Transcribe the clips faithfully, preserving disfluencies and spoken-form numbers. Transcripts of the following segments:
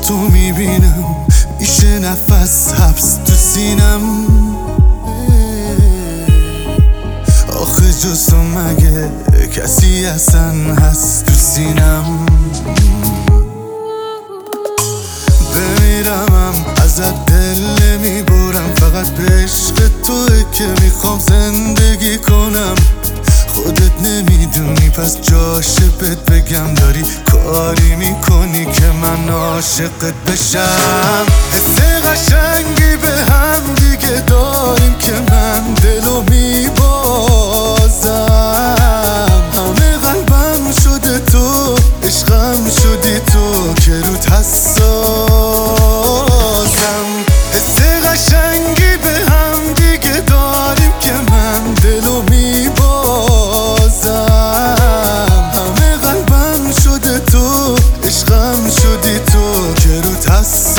تو میبینم میشه نفس حبس تو سینم. آخه جز تو مگه کسی اصلا هست تو سینم؟ بمیرمم ازت دل نمیبرم، فقط به عشق توه که میخوام زندگی کنم. خودت نمیدونی پس جاشه بهت بگم، داری کاری میکنی که من عاشقت بشم. حس قشنگی به هم دیگه داریم که من دلو میبازم. همه قلبم شده تو، عشقم شدی تو که روت حساسم. حس قشنگی به هم دیگه داریم که من دلو میبازم. همه قلبم شده تو، عشقم شدی تو که روت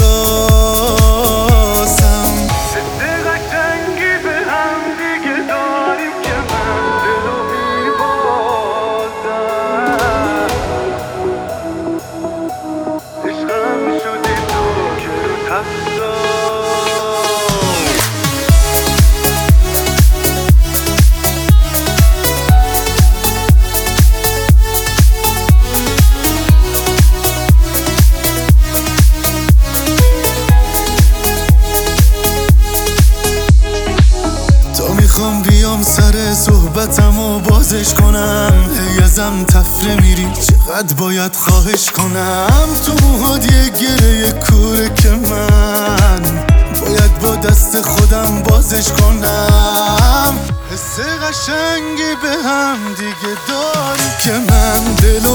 حساسم. حس قشنگی به هم دیگه داریم که من دلو میبازم. عشقم شدی تو که روت حساسم. میخوام بیام سر صحبتم و بازش کنم، هی ازم تفره میری چقدر باید خواهش کنم. تو موهات یه گره کوره که من باید با دست خودم بازش کنم. حس قشنگی به هم دیگه داریم که من دل